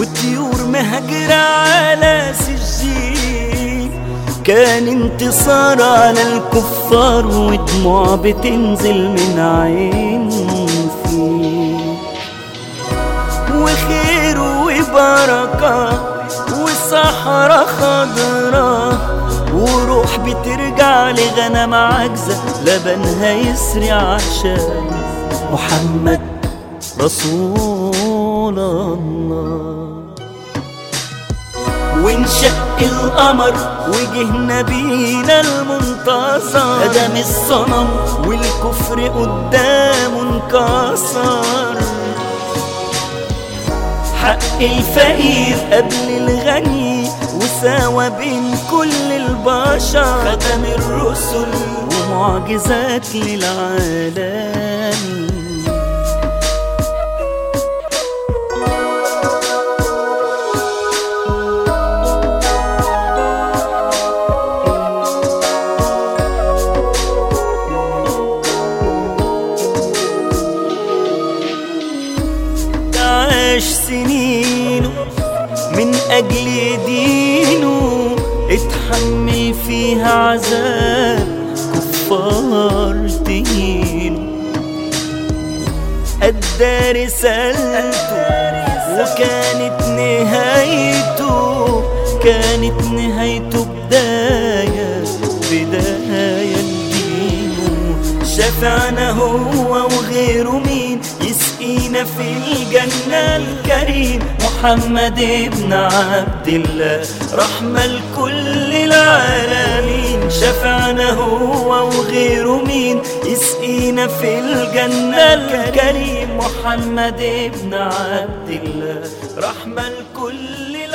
وطيور مهجرة على سجين. كان انتصار على الكفار ودموع بتنزل من عين فيه، وخير وبركة وصحراء خضراء، وروح بترجع لغنم عجزة لبنها يسري عشان محمد رسول الله. وانشق القمر وجه نبينا المنتصر، هدم الصنم والكفر قدامه انكسر. حق الفقير قبل الغني وساوى بين كل البشر، ختم الرسل ومعجزات للعالمين. عاش سنينه من أجل دينه، اتحمل فيها عذاب كفار تهينه. أدى رسالته وكانت نهايته، كانت نهايته بداية لدينه. شفعنا هو وغيره مين يسقينا في الجنة الكريم، محمد ابن عبد الله رحمة لكل العالمين. شفعنا هو وغيره مين يسقينا في الجنة الكريم، محمد ابن عبد الله رحمة لكل العالمين.